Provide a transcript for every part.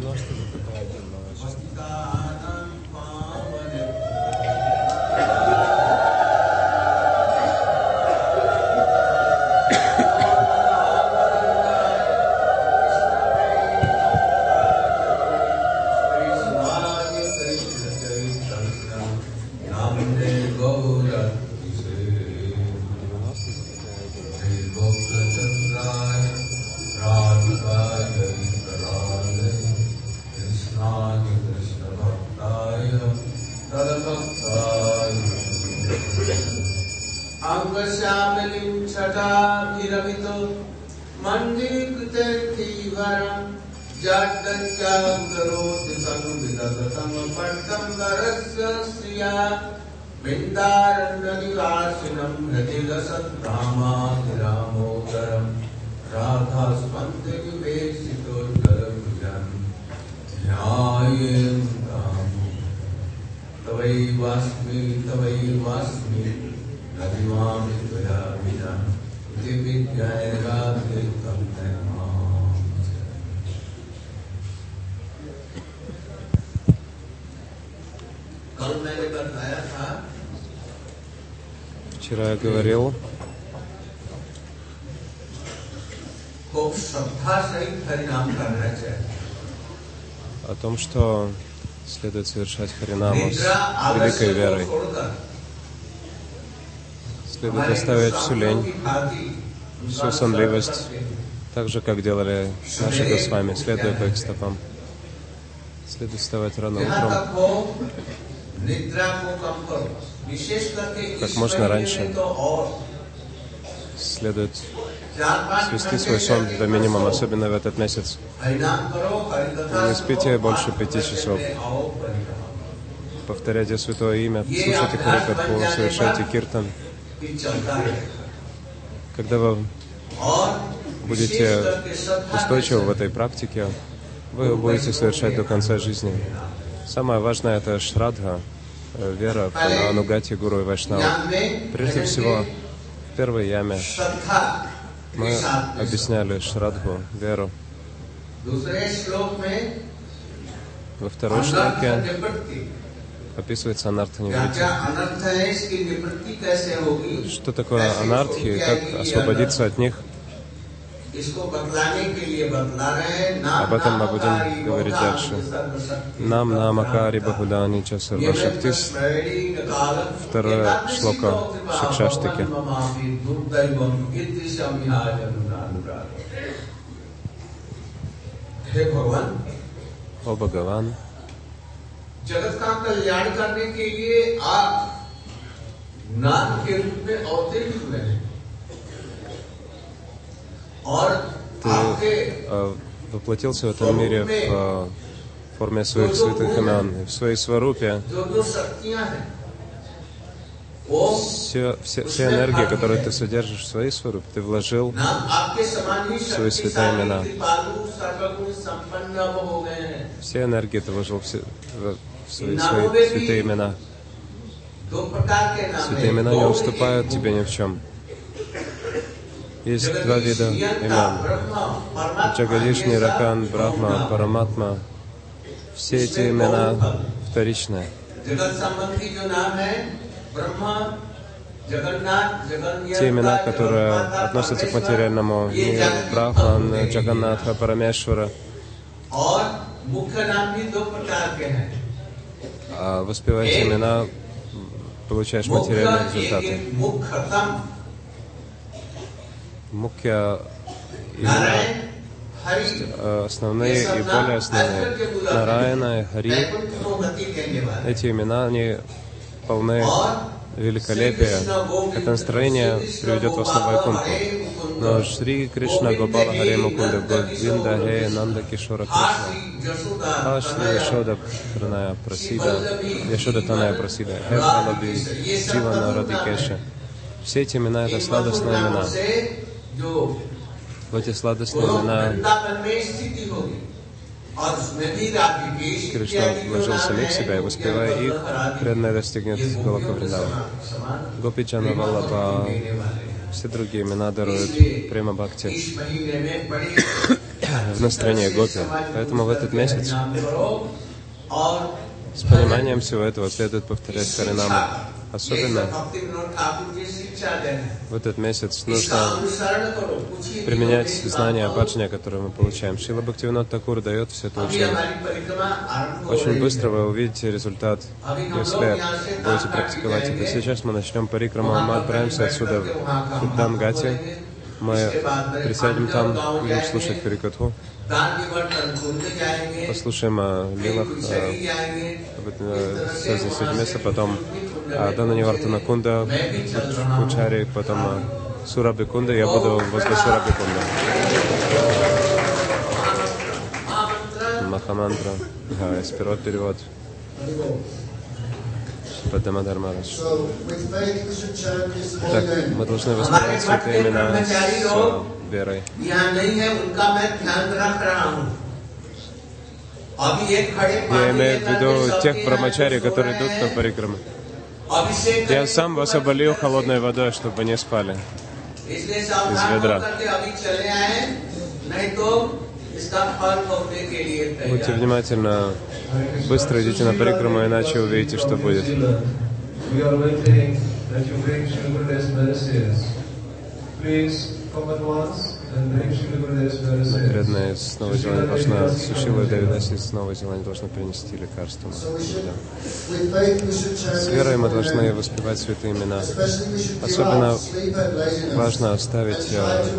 Вчера я говорил о том, что следует совершать харинаму с великой верой. Следует оставить всю лень, всю сонливость, так же, как делали наши Госвами, следуя по их стопам. Следует вставать рано утром, как можно раньше. Следует свести свой сон до минимума, особенно в этот месяц. Не спите больше 5 часов. Повторяйте Святое Имя, слушайте Харикатху, совершайте киртан. Когда вы будете устойчивы в этой практике, вы будете совершать до конца жизни. Самое важное — это шрадха, вера в анугати Гуру и Вайшнава. Прежде всего, в первой яме мы объясняли шрадху, веру. Во второй шлоке описывается анартха-ниврити. Что такое анартхи и как освободиться от них? Об этом мы будем говорить дальше. Нам намакари бахудани ча сарвашактис. Вторая шлока Шикшаштаки. О Бхагаван, जगत का कल्याण करने के लिए आप नाम के रूप में अवतरित हुए हैं और आपके воплотился в этом мире в форме своих святых имен, в своей сварупе. Все энергии, которые ты содержишь в своей сварупе, ты вложил в свои святые имена. Все энергии ты вложил в свои святые имена. Святые имена не уступают тебе ни в чем. Есть два вида имен. Джагадиш, Ниракан, Брахма, Параматма. Все эти имена вторичные. Те имена, которые относятся к материальному миру, Брахман, Джаганнатха, Парамешвара. А воспевая эти имена, получаешь материальные результаты. Мукья имена, основные и более основные. Нараяна и Хари. Эти имена, они полны великолепия. Это настроение приведет вас на Вайкунтху. Но Шри Кришна Гопала Харе Мукунда Говинда Хе Нанда Кишора Кришна А Шри Яшода Таная Прасида Хе Балаби Дживана Радикеша. Все эти имена — это сладостные имена. В эти сладостные имена Кришна вложил самих себя, и воспевая их, преданный достигнет Галока Вриндавана. Гопиджана Валлабха, все другие имена даруют према бхакти. в настроении гопи. Поэтому в этот месяц с пониманием всего этого следует повторять Харинаму. Особенно в этот месяц нужно применять знания баджане, которые мы получаем. Шрила Бхактивинод Такур дает все это учение. Очень быстро вы увидите результат, если будете практиковать это. Сейчас мы начнем парикраму. Мы отправимся отсюда в Дангати. Мы присядем там, будем слушать Харикатху. Послушаем о лилах, связанных с этим местом, потом Дананивартана Кунда, Кучари, потом Сураби Кунда. Я буду возле Сураби Кунда. Махамантра. Вперед перевод. Падамадар Марадж. Так, мы должны воспевать святые имена с верой. Я имею в виду тех брамачари, которые идут на парикраму. Я сам вас оболью холодной водой, чтобы не спали из ведра. Будьте внимательны, быстро идите на парикраму, иначе увидите, что будет. Преданные с Новой Зеландии должна, Сушила и Давидаси с Новой Зеландии должны принести лекарства. С верой мы должны воспевать святые имена. Особенно важно оставить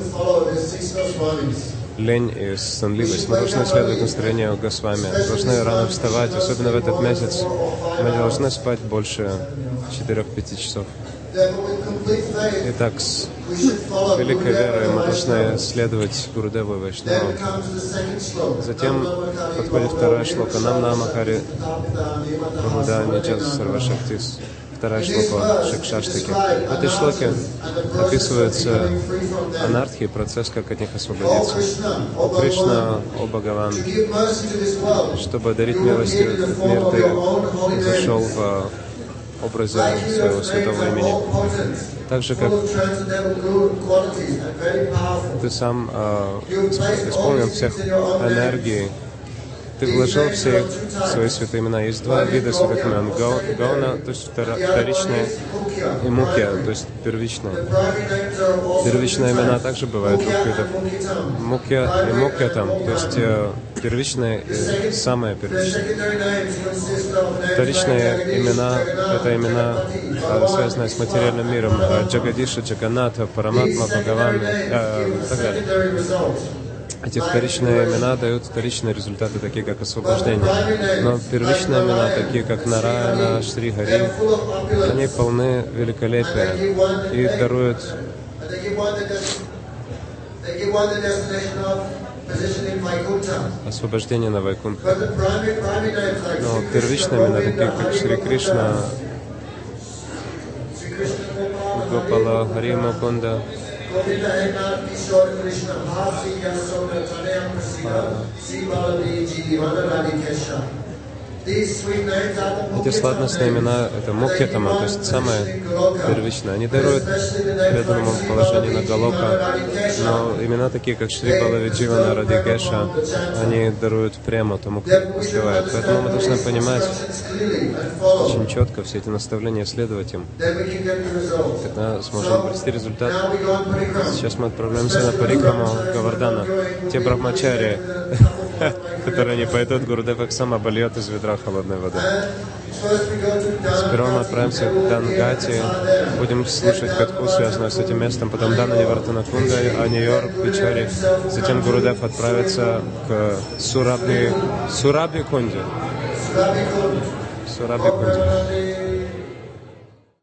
лень и сонливость. Мы должны следовать настроению Госвами. Мы должны рано вставать, особенно в этот месяц. Мы не должны спать больше 4-5 часов. Итак, с великой верой мы должны следовать Гурудеву и Вайшнаву. Затем подходит вторая шлока. Нам намахари Прабхуда Ниджас Сарвашактис. Вторая шлока Шикшаштаки. В этой шлоке описывается анархия, процесс, как от них освободиться. О Кришна, о Бхагаван, чтобы одарить милостью этот мир, ты зашел в образе своего святого имени. Так же, как ты сам исполнил всех энергий, ты вложил все свои святые имена. Есть два вида святых имен. Гауна, то есть вторичные, и мукья, то есть первичные. Первичные имена также бывают двух видов. Мукья и мукья там, то есть первичные и самые первичные. Вторичные имена — это имена, связанные с материальным миром. Джагадиша, Джаганатха, Параматма, Бхагаван и так далее. Эти вторичные имена дают вторичные результаты, такие как освобождение. Но первичные имена, такие как Нараяна, Шри Хари, они полны великолепия и даруют освобождение на Вайкунтхе. Но первичные имена, такие как Шри Кришна, Гопала, Хари Мукунда, эти сладостные имена — это мукьятама, то есть самое первичное. Они даруют преданному положение на Галока, но имена такие, как Шри Балави Дживана, Ради Геша, они даруют прему тому, кто сливает. Поэтому мы должны понимать очень четко все эти наставления, следовать им. Тогда сможем обрести результат. Сейчас мы отправляемся на парикраму Гавардана. Те брахмачари, которые не пойдут, Гурудев их сам обольет из ведра холодной воды. Сперва мы отправимся в Дангати, будем слушать катху, связанную с этим местом, потом Дананивартана Кунда, Аниор, Пичари. Затем Гурудев отправится к Сураби Кунде. Сураби Кунде.